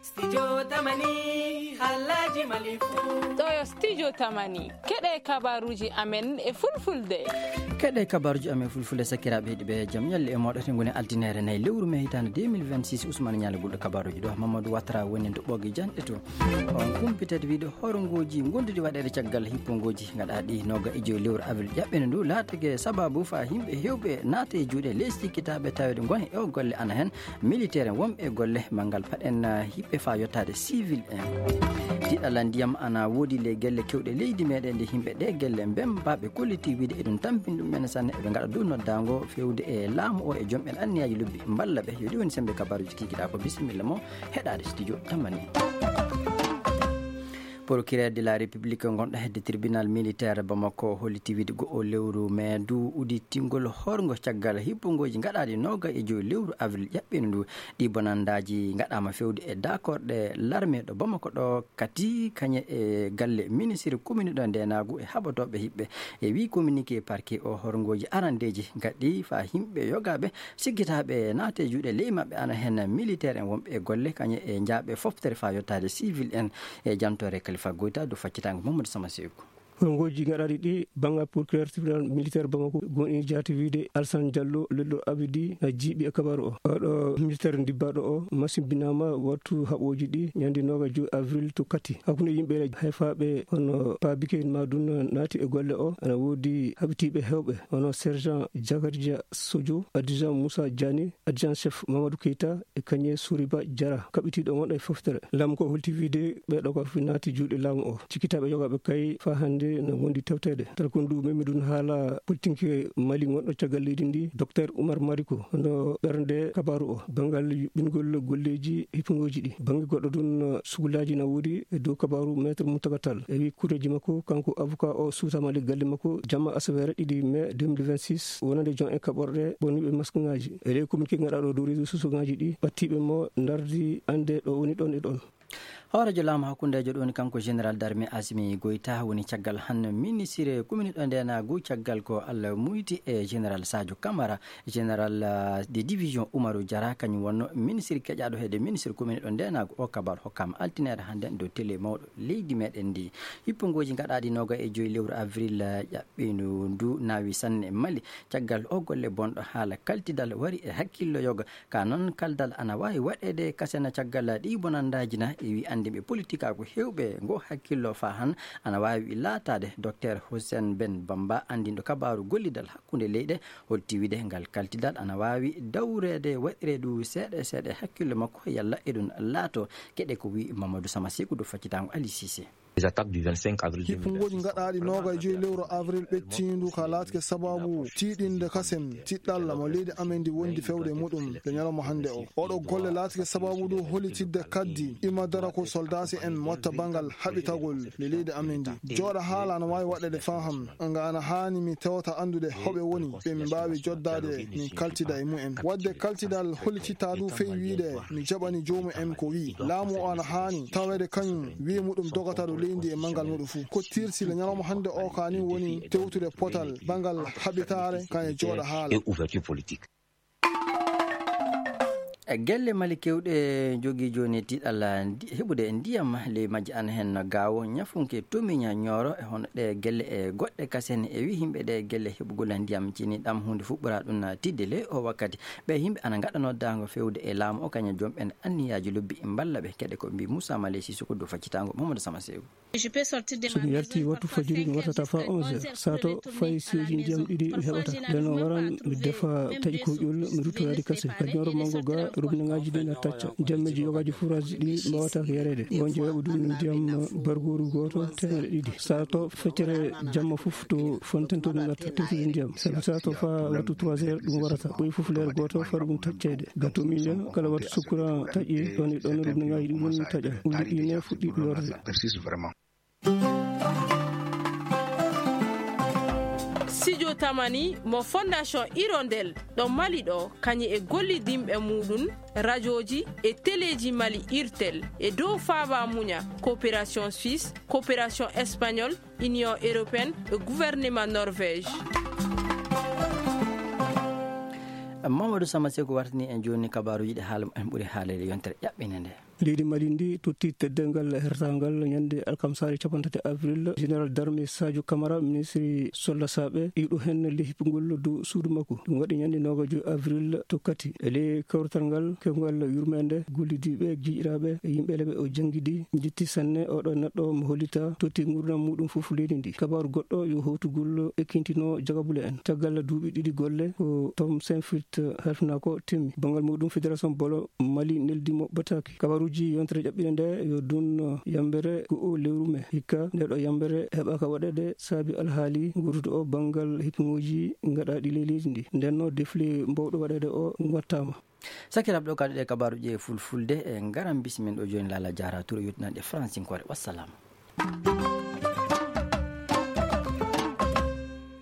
Studio Tamani Halaji Malifu Toyo Studio Tamani Kede kabaruji amen e fulfulde Kede kabaruji amen fulfulde sakiraɓe be jam yalle e moɗote ngone altinere nay lewru me hitande 2026 Ousmane Nialo guddo kabaruji do Mamadou Watra woni do bogi jande to on kumpitede wiide horongoji gondudi wadede caggal hippongoji gadadi noga e joy lewru avril jabbene ndu latege sababu fa himbe hewbe naate e juude lesdi kitabe tawede goni e golle ana hen militaire wombe golle mangal paden hippe fa yottade civil tiɗala ndiyam ana woodi le gelle kewɗe leydi meɗen nde himɓe ɗe gelle mbembaɓe kolliti wiide eɗum tampini ɗum men sanne eɓe gaɗa dow noddago fewde e laamu o e joomɓen anniyaji lobbi mballa ɓe yo ɗi woni sembe kabaruji kikiɗa ko bisimilla mo heɗade studio Tamani. Procureur de la République gonɗo hedde tribunal militaire Bamako holliti wiide go'o lewru mai ndu uditingol horgo caggal hippongoji gaɗaɗi noga e joyi lewru avril ƴaɓɓino ndu ɗi bonandaji gaɗama fewde e d'accorɗe l'armée ɗo Bamako ɗo kadi kañe e galle ministre commune ɗo ndenagu e haɓotoɓe hiɓɓe e wi communiqué parquet o horgoji arandeji gaɗi fa himɓe yogaɓe siggitaɓe naate juuɗe ley mabɓe ana hen militaire en wonɓe e golle kañe e jaaɓe foftere fa yottade civil en e jantore Khalifa Goita do faccitango Mamadou Samaseko hongoji gaɗaɗi ɗi banggal procureur tribunal militaire Bamako goni jati wiide Alassane Diallo lelɗo abidi a jiiɓi e kabaru o oɗo militaire dibbaɗo o masimbinama wattu haɓoji ɗi ñande 2 avril to kati hakkude yimɓe hayfaɓe hono Pabike Madouna naati e golle o ana woodi habitiɓe hewɓe hono sergent Jakaria Sodio adjudant Moussa Diani adjudant chef Mamadou Keita e kañe Souriba Diara kaɓitiɗo wonɗo e foftere laamu ko holti wiide ɓeɗo ko naati juuɗe laamu o cikkitaɓe yogaɓe kay fa hande no wondi tewtede tal ko ndu memidun haala politique Mali gonɗo caggal leydi ndi docteur Oumar Mariko hono ɓernde kabaru o bangal yuɓɓingol golleji hippongoji ɗi bangi goɗɗo ɗum sugulaji na woodi e dow kabaru maître Moutaga Tall e wi kuureji makko kanko avocat o suutamali galle makko jamma asawere 2 mai 2026 wonande jon e kaɓorɗe boniɓe masque ngaji e ley communiqué gaɗaɗo dow réseau sociaux ngaji ɗi ɓattiɓe mo dardi ande ɗo woni ɗon e ɗon horejo laamu hakkundejo ɗo woni kanko général d'armée Assimi Goïta woni caggal han ministre commune ɗo ndenagu caggal ko Allah muyti e général Sadio Camara général de division Oumarou Diarra kañum wonno ministre keƴaɗo hedde ministre commune ɗo ndenagu o kabar hokkama altinere hande dow télé mawɗo leydi meɗen ndi hippongoji gaɗaɗi noga e joyi lewru avril ƴaɓɓinu ndu nawi sanne Mali caggal o golle bonɗo haala kaltidal wari e hakkillo yoga ka noon kaldal ana wawi waɗede kasena caggal ɗi bonandaji na e wi ande ɓe politique ko hewɓe go hakkillo fa han ana wawi laatade docteur Hussein Ben Bamba andinɗo kabaru gollidal hakkude leyɗe holti wiide ngal kaltidal ana wawi dawrede waɗiredu seeɗa seeɗa hakkillo makko yalla eɗum laato keɗe ko wi Mamadou Samaseko do faccitango Ali Cissé. Les attaques du 25 avril. Hippongoji gaɗaɗi noga e joyi lewru avril ɓettindu ka latke sababu tiɗinde kasem tiɗɗalla mo leydi amen ndi wondi fewde muɗum le ñalawma hande o oɗo golle latke sababu ɗu holitidde kaddi imadara ko soldasi en motta bangal haɓitagol le leydi amen ndi joɗa haala ana wawi waɗede faham nga ana hani mi tewata andude hoɓe woni ɓe mi mbawi joddade mi kaltida e mumen wadde kaltidal holititta ɗu fewi wiide mi jaɓani jomum en ko wi laamu o ana hani tawede kañum wi muɗum dogata ɗo leydi e mangal muɗum fu ko tirsi le ñalawma hande o kani woni tewtude potal bangal haɓitare kan e joɗa haala et ouverture politique. gelle Mali kewɗe jogui joni tiɗalla heɓude ndiyam ley majji an hen gawo ñafunke tomiña ñoro e hono ɗe gelle e goɗɗe kasen e wi himɓe ɗe gelle heɓugol ndiyam cini ɗam hunde fuɓɓora ɗum tidde le o wakkati ɓe himɓe ana gaɗanodago fewde e laamu o kañum jomɓen anniyaji lobbi mballa ɓe keɗe ko mbi Moussa Malé Sissoko do faccitango Mamadou Samaseko somi yalti wattu fajiri mi wartata fa 11h sato fayi seji ndiyam ɗiɗi mi heɓata nden waran mi defa taƴi koƴol mi ruttoyade kase ka ñoro mango ga robinegaji ɗi na tacca jammeji yogaji fourage ɗi mbawata ko yarede wonje weɓa ɗum ndiyam bargoru goto 200 sato feccere jamma foof to fonten to ɗum gatta tewtude ndiyam sabu sato fa wattu 3h ɗum warata ɓoyi foof lere goto fara ɗum taccede gatto millen kala wattu sukkuran taƴi ɗon e ɗon robinegaji ɗi goni taƴa ulli ɗi ne fuɗɗi yorde. Studio Tamani mo fondation Hirondelle ɗo Mali ɗo kañi e gollidimɓe muɗum radioji e téléji Mali Irtel e dow faaba muña coopération suisse coopération espagnole union européenne e gouvernement norvège. Mamadou Samaseko wartini en joni kabaruji ɗe haala en ɓuuri haalede yontere ƴaɓɓine nde. leydi Mali ndi totti teddengal hertangal ñande alkamsare 30 avril général d'armée Sadio Camara ministre solla saɓe ɗiɗo hen lehipugol dow suudu makko ɗum waɗi ñande 9 avril tokkati ele kawrutal ngal kewgal yurmede gollidiɓe jiiɗiraɓe e yimɓe leɓe o jangguidi jetti sanne oɗo neɗɗo mo hollita totti gurdam muɗum foof leydi ndi kabaru goɗɗo yo howtugol ekkintino jagabule en caggal duuɓi ɗiɗi golle ko Tom Saintfiet halfina ko timmi bangal muɗum fédération bolo Mali neldimo bataki kabaruji yontere ƴaɓɓine nde yo dun yambere ko o lewrume hikka nde ɗo yambere heɓaka waɗede saabi alhaali gurdude o bangal hikmuji gaɗaɗi leydi ndi ndenno defle mbawɗo waɗede o wattama. sakiraɓe ɗo kaɗuɗe kabaruji fulfulde e garan bismin ɗo joni lala jara tour yettinande francinkore wassalam.